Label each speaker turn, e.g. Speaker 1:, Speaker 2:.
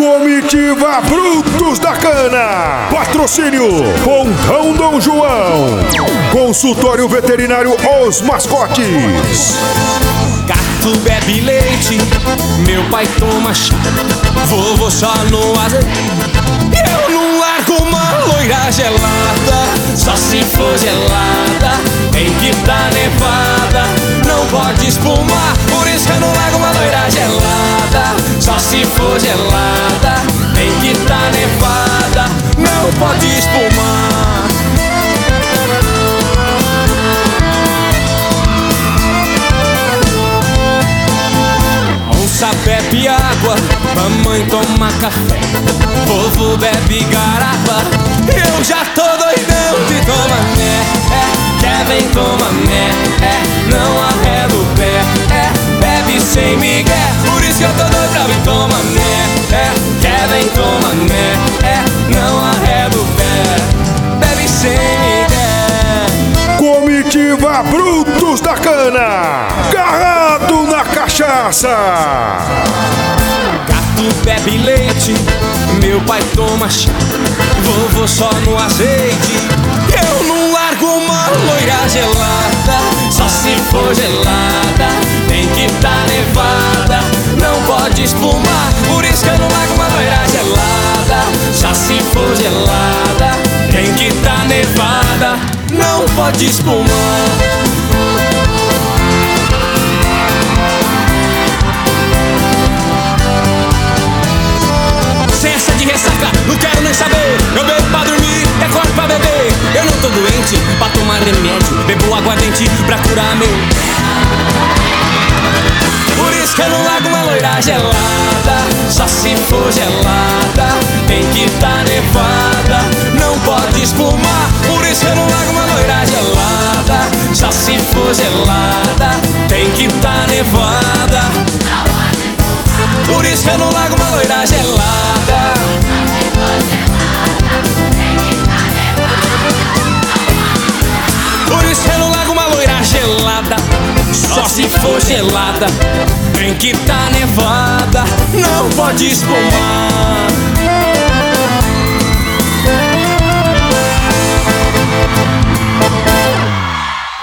Speaker 1: Comitiva Brutos da Cana. Patrocínio Pontão Dom João. Consultório veterinário Os Mascotes.
Speaker 2: Gato bebe leite, meu pai toma chá, vovô só no azeite. Eu não largo uma loira gelada, só se for gelada, tem que tá nevada, não pode espumar. Por isso que eu não largo uma loira gelada, só se for gelada, tem que tá nevada, não pode espumar. Onça bebe água, mamãe toma café, vovô bebe garapa. Eu já tô doidão de tomar né, Kevin toma né, não arreda o pé, bebe sem migué. Por isso que eu tô doido pra vir tomar né, Kevin toma né, não arreda o pé, bebe sem migué.
Speaker 1: Comitiva Brutos da Cana. Garrado na cachaça.
Speaker 2: Gato bebe leite, meu pai toma chá, vovô só no azeite. Eu não largo uma loira gelada, só se for gelada, tem que tá nevada, não pode espumar. Por isso que eu não largo uma loira gelada, só se for gelada, tem que tá nevada, não pode espumar. De ressaca, não quero nem saber. Eu bebo pra dormir, acordo pra beber. Eu não tô doente pra tomar remédio, bebo aguardente pra curar meu. Por isso que eu não largo uma loira gelada, só se for gelada, tem que tá nevada, não pode espumar. Por isso que eu não largo uma loira gelada, só se for gelada, tem que tá nevada. Por isso que eu não largo uma loira gelada. Por isso que eu não largo uma loira gelada, só se for gelada, tem que tá nevada, não pode espumar.